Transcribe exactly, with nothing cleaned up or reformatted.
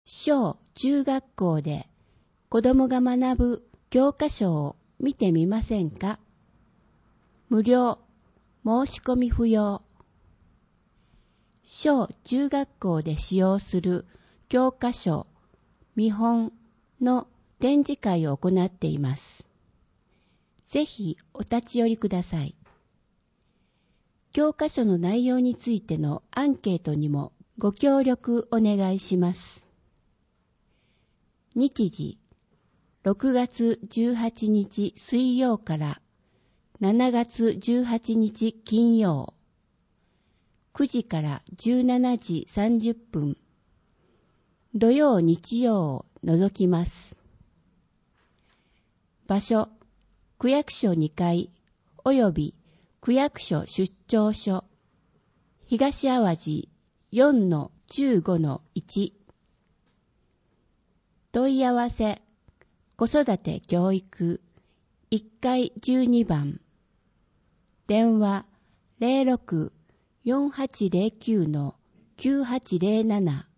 小中学校で子供が学ぶ教科書を見てみませんか？無料、申し込み不要。小中学校で使用する教科書、見本の展示会を行っています。ぜひお立ち寄りください。教科書の内容についてのアンケートにもご協力お願いします。日時、ろくがつじゅうはちにち水曜からしちがつじゅうはちにち金曜、くじからじゅうしちじさんじゅっぷん、土曜日曜を除きます。場所、区役所にかいおよび区役所出張所、東淡路 よんのじゅうごのいち。問い合わせ、子育て教育いっかいじゅうにばん、電話 ゼロろく よんはちゼロきゅう きゅうはちゼロなな